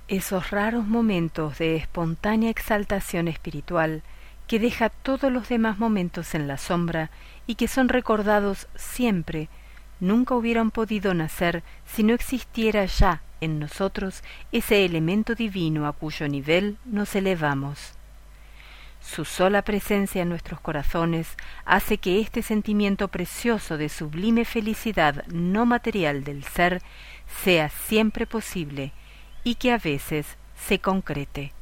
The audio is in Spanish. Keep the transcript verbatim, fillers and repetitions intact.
Esos raros momentos de espontánea exaltación espiritual que deja todos los demás momentos en la sombra y que son recordados siempre, nunca hubieran podido nacer si no existiera ya en nosotros ese elemento divino a cuyo nivel nos elevamos. Su sola presencia en nuestros corazones hace que este sentimiento precioso de sublime felicidad no material del ser sea siempre posible y que a veces se concrete.